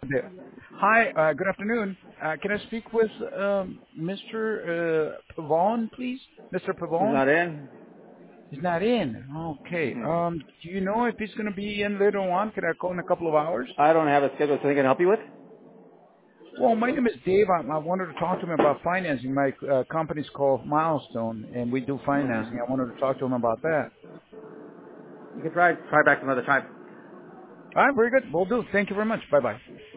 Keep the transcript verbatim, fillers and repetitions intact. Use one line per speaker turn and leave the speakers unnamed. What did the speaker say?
there. Hi, uh, good afternoon. Uh, can I speak with um, Mister Uh, Pavon, please? Mister
He's
Pavon?
not in.
He's not in. Okay.
Hmm.
Um, do you know if he's going to be in later on? Can I call in a couple of hours?
I don't have a schedule. Something I can help you with?
Well, my name is Dave. I, I wanted to talk to him about financing. My uh, company's called Milestone, and we do financing. I wanted to talk to him about that.
You can try try back some other time.
All right, very good. We'll do. Thank you very much. Bye-bye.